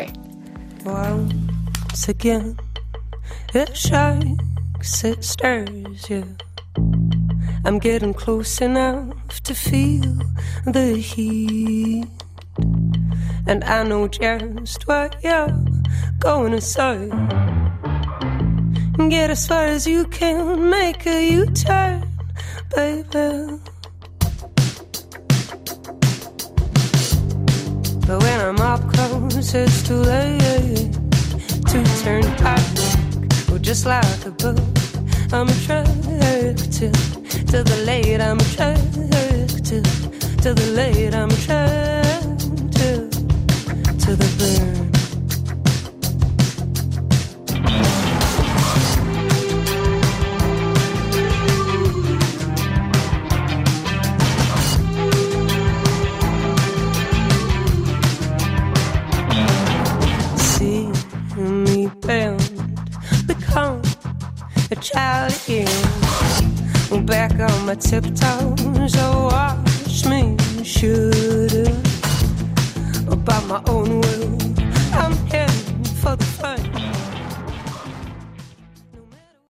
Once again, it shakes, it stirs you.I'm getting close enough to feel the heat, and I know just what you're going to say. Get as far as you can, make a U-turn, baby. But when I'm up close, it's too late to turn back. Oh, just like a book, I'm attracted to the late, I'm attracted to the late, I'm attracted to the burn. See me bend, become a child again. Back on my tiptoes, oh, watch me shoot about my own will. I'm heading for the front.